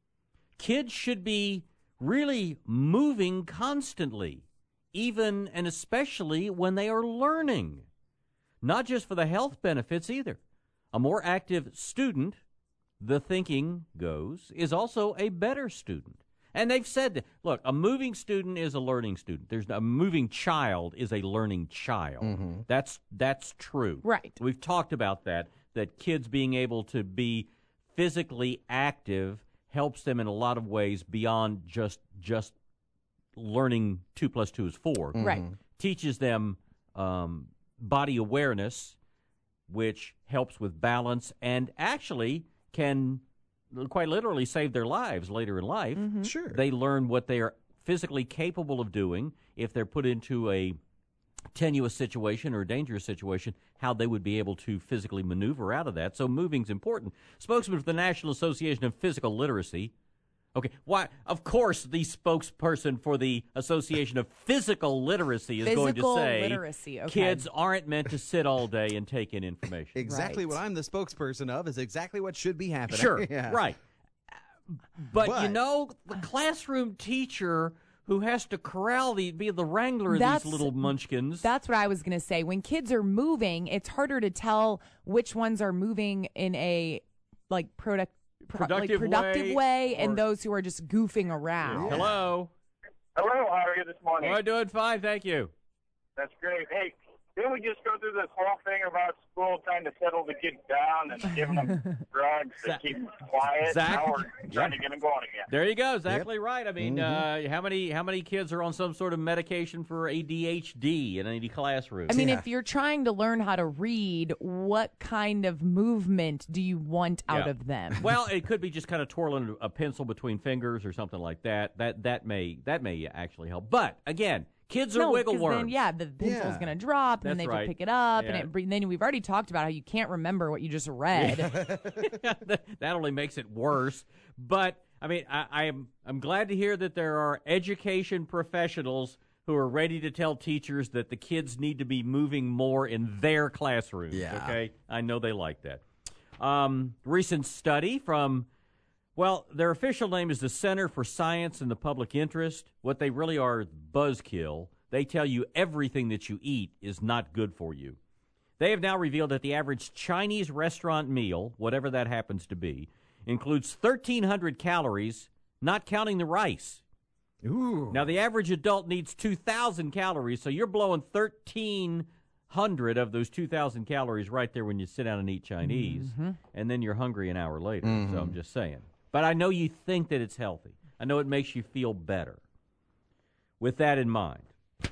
Kids should be really moving constantly, even and especially when they are learning. Not just for the health benefits either. A more active student, the thinking goes, is also a better student. And they've said that, look, a moving student is a learning student. There's a moving child is a learning child. Mm-hmm. That's that's true. Right. We've talked about that, that kids being able to be physically active helps them in a lot of ways beyond just just learning two plus two is four. Mm-hmm. Right. Teaches them um, body awareness, which helps with balance and actually can quite literally save their lives later in life. Mm-hmm. Sure. They learn what they are physically capable of doing if they're put into a tenuous situation or a dangerous situation, how they would be able to physically maneuver out of that. So moving's important. Spokesman for the National Association of Physical Literacy. Okay, why? Of course, the spokesperson for the Association of Physical Literacy is Physical going to say literacy, okay. kids aren't meant to sit all day and take in information. Exactly Right. what I'm the spokesperson of is exactly what should be happening. Sure, Yeah. right. But, But- you know, the classroom teacher who has to corral the be the wrangler of That's- these little munchkins. That's what I was going to say. When kids are moving, it's harder to tell which ones are moving in a like product pro- Productive like productive way way, or- and those who are just goofing around. Hello. Hello, how are you this morning? We're doing fine, thank you. That's great. Hey, didn't we just go through this whole thing about school trying to settle the kids down and giving them drugs to Zach- keep them quiet? Zach- Now we're trying to get them going again. There you go, exactly right. I mean, Mhm. uh, how many how many kids are on some sort of medication for A D H D in any classroom? I mean, Yeah. if you're trying to learn how to read, what kind of movement do you want out Yeah. of them? Well, it could be just kind of twirling a pencil between fingers or something like that. That that may that may actually help. But again, kids are no, wiggle 'cause worms. Then, yeah, the pencil's Yeah. going to drop, and That's then they right. can pick it up, Yeah. and, it, bre- and then we've already talked about how you can't remember what you just read. That only makes it worse. But I mean, I, I'm I'm glad to hear that there are education professionals who are ready to tell teachers that the kids need to be moving more in their classrooms. Yeah. Okay, I know they like that. Um, recent study from, well, their official name is the Center for Science and the Public Interest. What they really are is buzzkill. They tell you everything that you eat is not good for you. They have now revealed that the average Chinese restaurant meal, whatever that happens to be, includes thirteen hundred calories, not counting the rice. Ooh. Now, the average adult needs two thousand calories, so you're blowing thirteen hundred of those two thousand calories right there when you sit down and eat Chinese, Mm-hmm. and then you're hungry an hour later. Mm-hmm. So I'm just saying. But I know you think that it's healthy. I know it makes you feel better. With that in mind,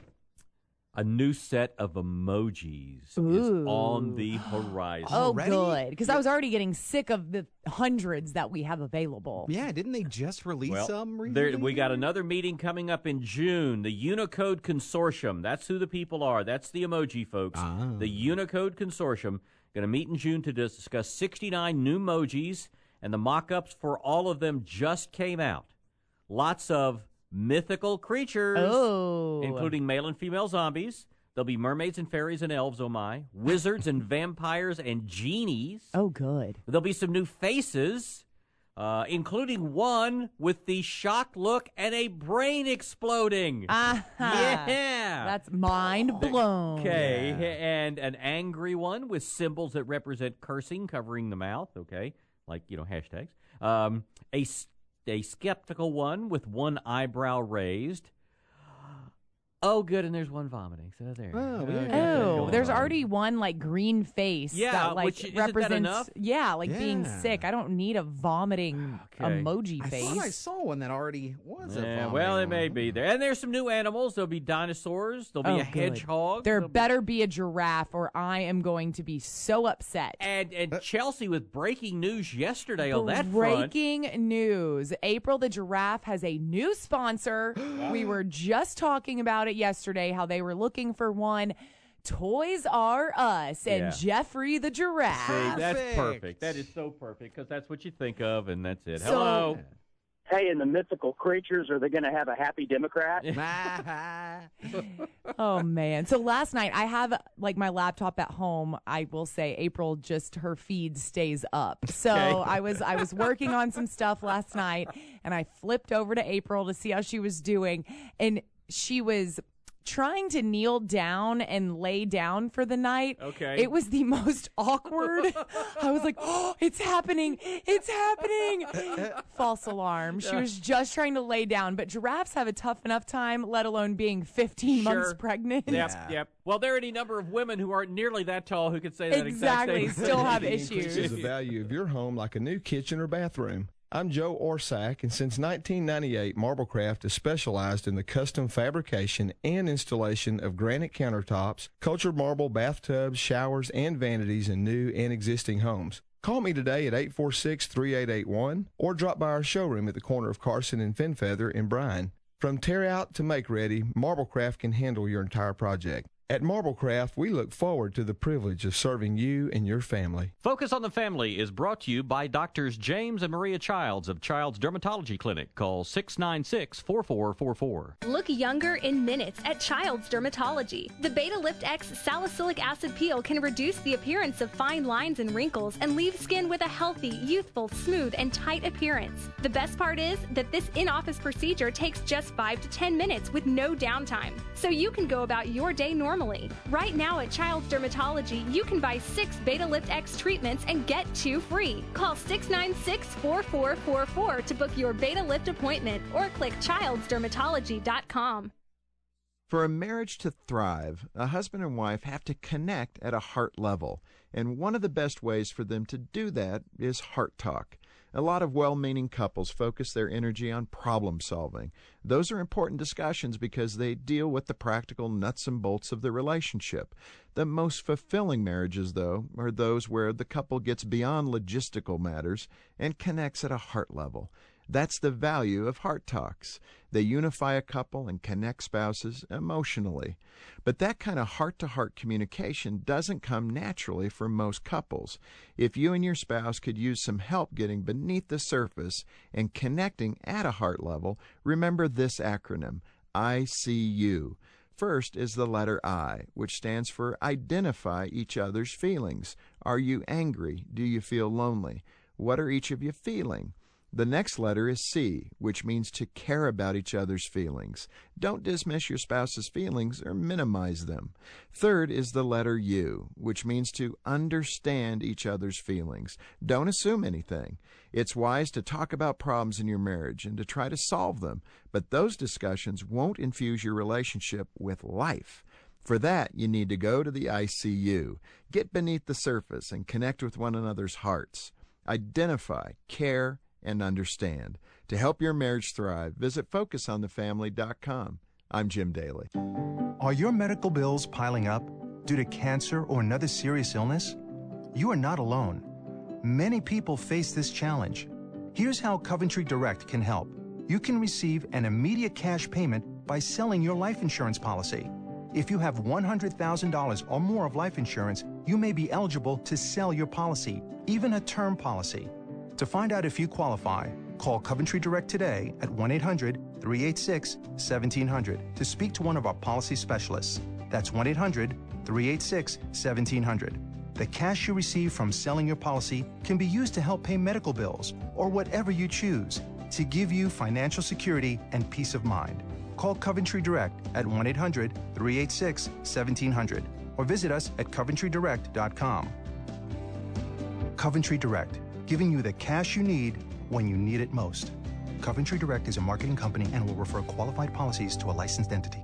a new set of emojis Ooh. is on the horizon. Oh, Already? good. Because I was already getting sick of the hundreds that we have available. Yeah, didn't they just release Well, some there, recently? we got another meeting coming up in June. The Unicode Consortium. That's who the people are. That's the emoji folks. Ah. The Unicode Consortium going to meet in June to discuss sixty-nine new emojis, and the mock-ups for all of them just came out. Lots of mythical creatures, Oh. including male and female zombies. There'll be mermaids and fairies and elves, oh my. Wizards and vampires and genies. Oh, good. There'll be some new faces, uh, including one with the shocked look and a brain exploding. Ah, Yeah. That's mind blown. Okay, and an angry one with symbols that represent cursing covering the mouth, okay, like, you know, hashtags. Um, a, a skeptical one with one eyebrow raised. Oh, good, and there's one vomiting. So there. Oh, Okay, yeah. that's Oh, going there's on. already one like green face Yeah, that like which- isn't that represents enough? yeah, like being Yeah. sick. I don't need a vomiting Okay. emoji I face. thought I saw one that already was a Yeah, vomiting well, it one. may be there. And there's some new animals. There'll be dinosaurs. There'll be Oh, a good. hedgehog. There There'll be- better be a giraffe or I am going to be so upset. And and Chelsea with breaking news yesterday on that front. Breaking news. April the giraffe has a new sponsor. We were just talking about it yesterday, how they were looking for one. Toys R Us and Yeah. Jeffrey the giraffe. See, that's Perfect. perfect. That is so perfect because that's what you think of, and that's it. So- Hello. Hey, and the mythical creatures, are they going to have a happy Democrat? Oh man. So last night I have like my laptop at home. I will say April just her feed stays up. So Okay. I was I was working on some stuff last night and I flipped over to April to see how she was doing and she was trying to kneel down and lay down for the night. Okay. It was the most awkward. I was like, oh, it's happening. It's happening. False alarm. She was just trying to lay down, but giraffes have a tough enough time, let alone being fifteen months Sure. pregnant. Yep, yep. Well, there are any number of women who aren't nearly that tall who could say that exact Exactly. same thing. Still have Increases issues. the value of your home like a new kitchen or bathroom. I'm Joe Orsack, and since nineteen ninety-eight, Marblecraft has specialized in the custom fabrication and installation of granite countertops, cultured marble bathtubs, showers, and vanities in new and existing homes. Call me today at eight four six, three eight eight one or drop by our showroom at the corner of Carson and Fenfeather in Bryan. From tear out to make ready, Marblecraft can handle your entire project. At Marblecraft, we look forward to the privilege of serving you and your family. Focus on the Family is brought to you by Doctors James and Maria Childs of Childs Dermatology Clinic. Call six nine six, four four four four. Look younger in minutes at Child's Dermatology. The Beta Lift X salicylic acid peel can reduce the appearance of fine lines and wrinkles and leave skin with a healthy, youthful, smooth, and tight appearance. The best part is that this in-office procedure takes just five to ten minutes with no downtime, so you can go about your day normally. Right now at Child's Dermatology, you can buy six Beta Lift X treatments and get two free. Call six nine six, four four four four to book your Beta Lift appointment or click childs dermatology dot com. For a marriage to thrive, a husband and wife have to connect at a heart level, and one of the best ways for them to do that is heart talk. A lot of well-meaning couples focus their energy on problem solving. Those are important discussions because they deal with the practical nuts and bolts of the relationship. The most fulfilling marriages, though, are those where the couple gets beyond logistical matters and connects at a heart level. That's the value of Heart Talks. They unify a couple and connect spouses emotionally. But that kind of heart-to-heart communication doesn't come naturally for most couples. If you and your spouse could use some help getting beneath the surface and connecting at a heart level, remember this acronym, I C U. First is the letter I, which stands for identify each other's feelings. Are you angry? Do you feel lonely? What are each of you feeling? The next letter is C, which means to care about each other's feelings. Don't dismiss your spouse's feelings or minimize them. Third is the letter U, which means to understand each other's feelings. Don't assume anything. It's wise to talk about problems in your marriage and to try to solve them, but those discussions won't infuse your relationship with life. For that, you need to go to the I C U, get beneath the surface, and connect with one another's hearts. Identify, care, and understand. To help your marriage thrive, visit focus on the family dot com. I'm Jim Daly. Are your medical bills piling up due to cancer or another serious illness? You are not alone. Many people face this challenge. Here's how Coventry Direct can help. You can receive an immediate cash payment by selling your life insurance policy. If you have one hundred thousand dollars or more of life insurance, you may be eligible to sell your policy, even a term policy. To find out if you qualify, call Coventry Direct today at one eight hundred, three eight six, one seven zero zero to speak to one of our policy specialists. That's one eight hundred, three eight six, one seven zero zero. The cash you receive from selling your policy can be used to help pay medical bills or whatever you choose to give you financial security and peace of mind. Call Coventry Direct at one eight hundred, three eight six, one seven zero zero or visit us at coventry direct dot com. Coventry Direct, giving you the cash you need when you need it most. Coventry Direct is a marketing company and will refer qualified policies to a licensed entity.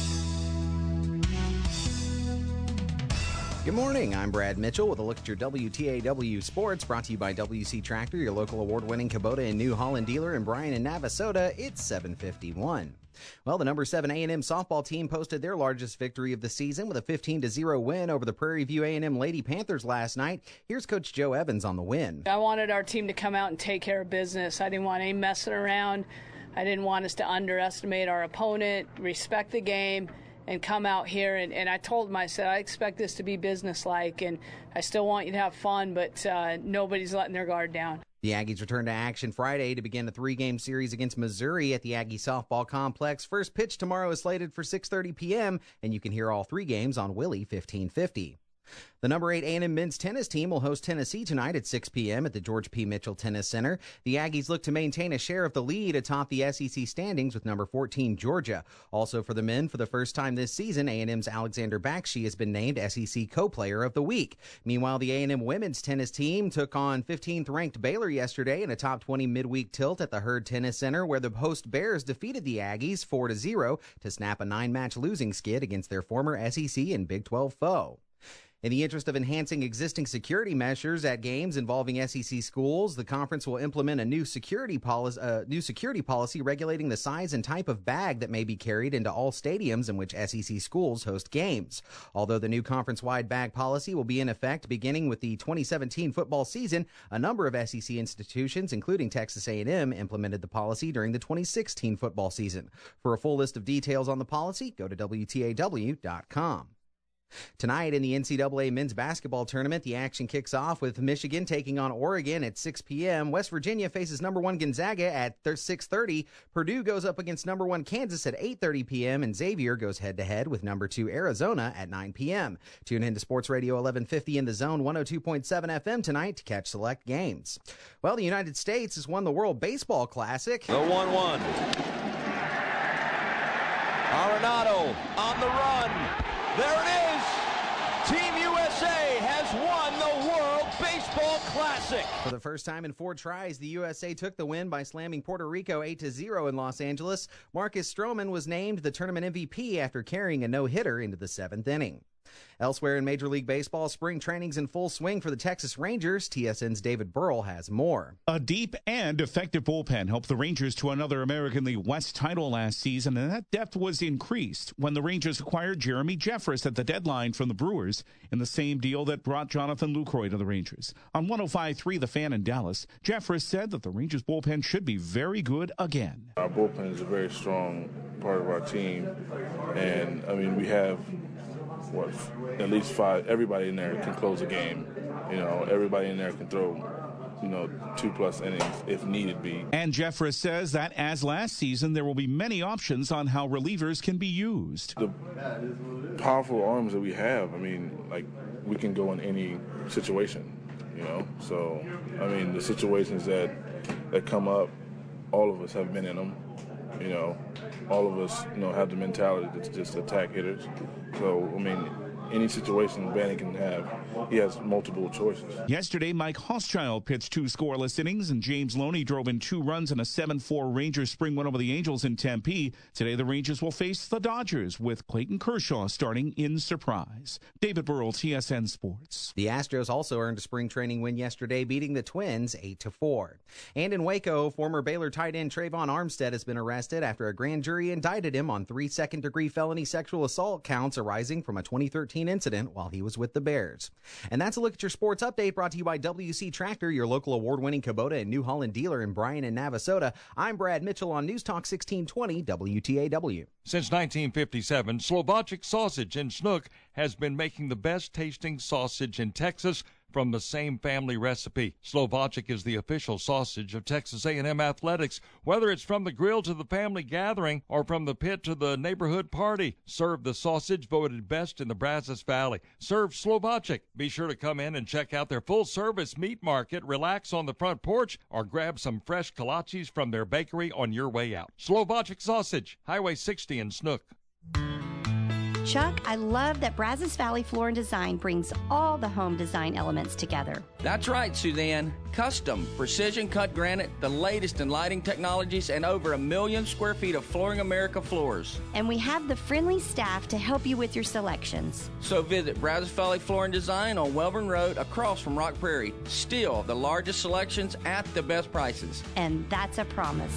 Good morning, I'm Brad Mitchell with a look at your W T A W Sports, brought to you by W C Tractor, your local award-winning Kubota and New Holland dealer in Bryan and Navasota. It's seven fifty-one. Well, the number seven A and M softball team posted their largest victory of the season with a fifteen to zero win over the Prairie View A and M Lady Panthers last night. Here's Coach Joe Evans on the win. I wanted our team to come out and take care of business. I didn't want any messing around. I didn't want us to underestimate our opponent, respect the game, and come out here. And, and I told them, I said, I expect this to be businesslike, and I still want you to have fun, but uh, nobody's letting their guard down. The Aggies return to action Friday to begin a three-game series against Missouri at the Aggie Softball Complex. First pitch tomorrow is slated for six thirty p.m., and you can hear all three games on Willie fifteen fifty. The number eight A and M men's tennis team will host Tennessee tonight at six p.m. at the George P. Mitchell Tennis Center. The Aggies look to maintain a share of the lead atop the S E C standings with number fourteen Georgia. Also for the men, for the first time this season, A and M's Alexander Bakshi has been named S E C Co-Player of the Week. Meanwhile, the A and M women's tennis team took on fifteenth ranked Baylor yesterday in a top twenty midweek tilt at the Herd Tennis Center, where the host Bears defeated the Aggies four to zero to snap a nine-match losing skid against their former S E C and Big twelve foe. In the interest of enhancing existing security measures at games involving S E C schools, the conference will implement a new security policy, uh, new security policy regulating the size and type of bag that may be carried into all stadiums in which S E C schools host games. Although the new conference-wide bag policy will be in effect beginning with the twenty seventeen football season, a number of S E C institutions, including Texas A and M, implemented the policy during the twenty sixteen football season. For a full list of details on the policy, go to W T A W dot com. Tonight in the N C double A men's basketball tournament, the action kicks off with Michigan taking on Oregon at six p.m. West Virginia faces number one Gonzaga at six thirty. Purdue goes up against number one Kansas at eight thirty p.m. and Xavier goes head-to-head with number two Arizona at nine p.m. Tune in to Sports Radio eleven fifty in the Zone one oh two point seven F M tonight to catch select games. Well, the United States has won the World Baseball Classic. The one one. Arenado on the run. There it is. Team U S A has won the World Baseball Classic. For the first time in four tries, the U S A took the win by slamming Puerto Rico eight to zero in Los Angeles. Marcus Stroman was named the tournament M V P after carrying a no-hitter into the seventh inning. Elsewhere in Major League Baseball, spring training's in full swing for the Texas Rangers. T S N's David Burrell has more. A deep and effective bullpen helped the Rangers to another American League West title last season, and that depth was increased when the Rangers acquired Jeremy Jeffress at the deadline from the Brewers in the same deal that brought Jonathan Lucroy to the Rangers. On one oh five point three The Fan in Dallas, Jeffress said that the Rangers bullpen should be very good again. Our bullpen is a very strong part of our team, and, I mean, we have what, at least five, everybody in there can close a game. You know, everybody in there can throw, you know, two-plus innings if needed be. And Jeffress says that, as last season, there will be many options on how relievers can be used. The powerful arms that we have, I mean, like, we can go in any situation. you know. So, I mean, the situations that that come up, all of us have been in them, you know. All of us, you know, have the mentality to just attack hitters. So, I mean, any situation Bannon can have, he has multiple choices. Yesterday, Mike Hochschild pitched two scoreless innings, and James Loney drove in two runs in a seven four Rangers spring win over the Angels in Tempe. Today, the Rangers will face the Dodgers, with Clayton Kershaw starting in Surprise. David Burrell, T S N Sports. The Astros also earned a spring training win yesterday, beating the Twins eight to four. And in Waco, former Baylor tight end Trayvon Armstead has been arrested after a grand jury indicted him on three second-degree felony sexual assault counts arising from a twenty thirteen incident while he was with the Bears. And that's a look at your sports update, brought to you by W C Tractor, your local award-winning Kubota and New Holland dealer in Bryan and Navasota. I'm Brad Mitchell on News Talk sixteen twenty W T A W. Since nineteen fifty-seven, Slovacek Sausage in Snook has been making the best tasting sausage in Texas from the same family recipe. Slovacek is the official sausage of Texas A and M Athletics. Whether it's from the grill to the family gathering or from the pit to the neighborhood party, serve the sausage voted best in the Brazos Valley. Serve Slovacek. Be sure to come in and check out their full-service meat market, relax on the front porch, or grab some fresh kolaches from their bakery on your way out. Slovacek Sausage, Highway sixty in Snook. Chuck, I love that Brazos Valley Floor and Design brings all the home design elements together. That's right, Suzanne. Custom, precision-cut granite, the latest in lighting technologies, and over a million square feet of Flooring America floors. And we have the friendly staff to help you with your selections. So visit Brazos Valley Floor and Design on Welborn Road across from Rock Prairie. Still the largest selections at the best prices. And that's a promise.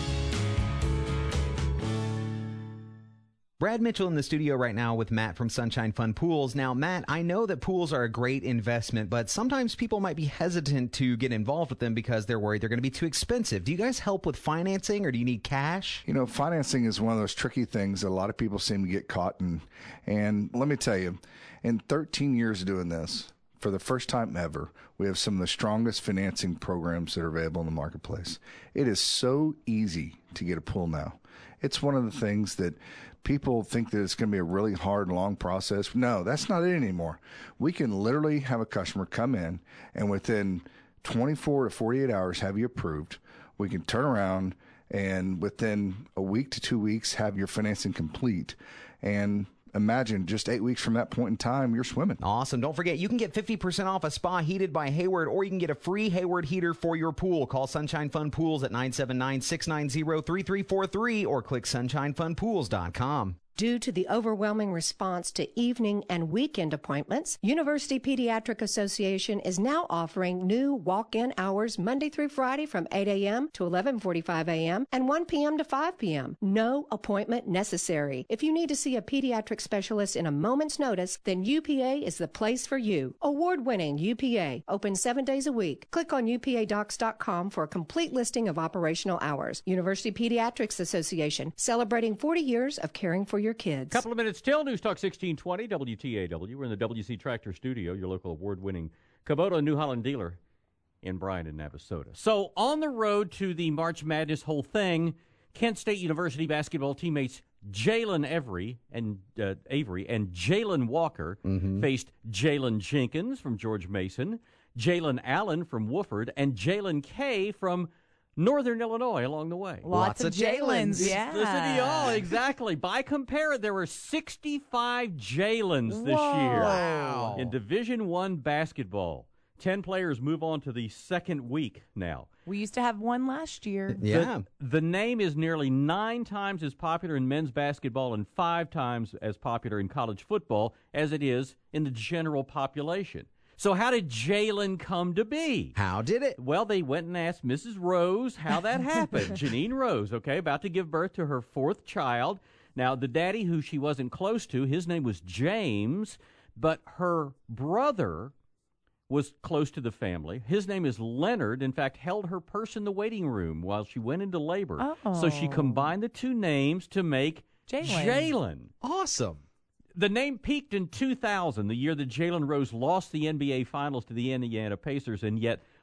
Brad Mitchell in the studio right now with Matt from Sunshine Fun Pools. Now, Matt, I know that pools are a great investment, but sometimes people might be hesitant to get involved with them because they're worried they're going to be too expensive. Do you guys help with financing, or do you need cash? You know, financing is one of those tricky things that a lot of people seem to get caught in. And let me tell you, in thirteen years of doing this, for the first time ever, we have some of the strongest financing programs that are available in the marketplace. It is so easy to get a pool now. It's one of the things that people think that it's going to be a really hard, long process. No, that's not it anymore. We can literally have a customer come in and within twenty-four to forty-eight hours have you approved. We can turn around and within a week to two weeks have your financing complete. And imagine just eight weeks from that point in time, you're swimming. Awesome. Don't forget, you can get fifty percent off a spa heated by Hayward, or you can get a free Hayward heater for your pool. Call Sunshine Fun Pools at nine seven nine, six nine zero, three three four three or click sunshine fun pools dot com. Due to the overwhelming response to evening and weekend appointments, University Pediatric Association is now offering new walk-in hours Monday through Friday from eight a.m. to eleven forty-five a.m. and one p.m. to five p.m. No appointment necessary. If you need to see a pediatric specialist in a moment's notice, then U P A is the place for you. Award-winning U P A, open seven days a week. Click on U P A docs dot com for a complete listing of operational hours. University Pediatrics Association, celebrating forty years of caring for your your kids. Couple of minutes till. News Talk sixteen twenty W T A W. We're in the W C Tractor Studio, your local award-winning Kubota New Holland dealer in Bryan and Navasota. So on the road to the March Madness whole thing, Kent State University basketball teammates Jalen Avery and uh, Avery and Jalen Walker mm-hmm. faced Jalen Jenkins from George Mason, Jalen Allen from Wofford, and Jalen Kay from Northern Illinois along the way. Lots, Lots of Jalens, yeah. Listen to y'all, exactly. By compare, there were sixty-five Jalens this Whoa. year Wow. in Division One basketball. Ten players move on to the second week now. We used to have one last year. Yeah. The, the name is nearly nine times as popular in men's basketball and five times as popular in college football as it is in the general population. So how did Jalen come to be? How did it? Well, they went and asked Missus Rose how that happened. Janine Rose, okay, about to give birth to her fourth child. Now, the daddy, who she wasn't close to, his name was James, but her brother was close to the family. His name is Leonard, in fact, held her purse in the waiting room while she went into labor. Oh. So she combined the two names to make Jalen. Awesome. The name peaked in two thousand, the year that Jalen Rose lost the N B A Finals to the Indiana Pacers, and yet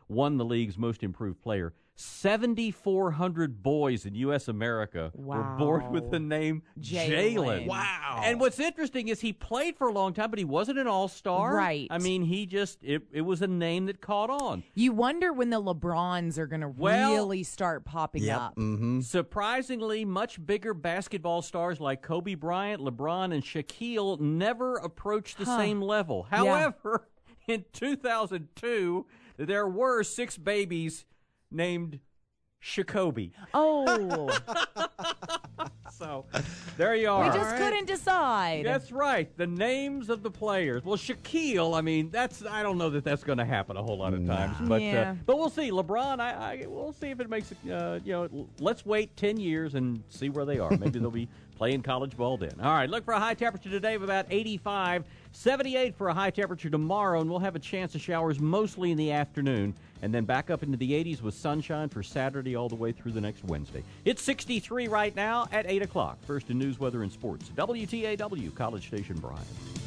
won the league's most improved player. seventy-four hundred boys in U S America Wow. were born with the name Jalen. Jalen. Wow. And what's interesting is he played for a long time, but he wasn't an all-star. Right. I mean, he just, it, it was a name that caught on. You wonder when the LeBrons are going to Well- really start popping up. Mm-hmm. Surprisingly, much bigger basketball stars like Kobe Bryant, LeBron, and Shaquille never approached the Huh. same level. Yeah. However, in two thousand two, there were six babies named Shakobi. Oh, So there you are. we just couldn't decide. That's right. The names of the players. Well, Shaquille, I mean, that's I don't know that that's going to happen a whole lot of times, but Yeah. uh, but we'll see. LeBron, I, I we'll see if it makes it. Uh, you know, l- let's wait ten years and see where they are. Maybe they'll be playing college ball then. All right, look for a high temperature today of about eighty-five, seventy-eight for a high temperature tomorrow, and we'll have a chance of showers mostly in the afternoon, and then back up into the eighties with sunshine for Saturday all the way through the next Wednesday. It's sixty-three right now at eight o'clock. First in news, weather, and sports. W T A W, College Station, Bryan.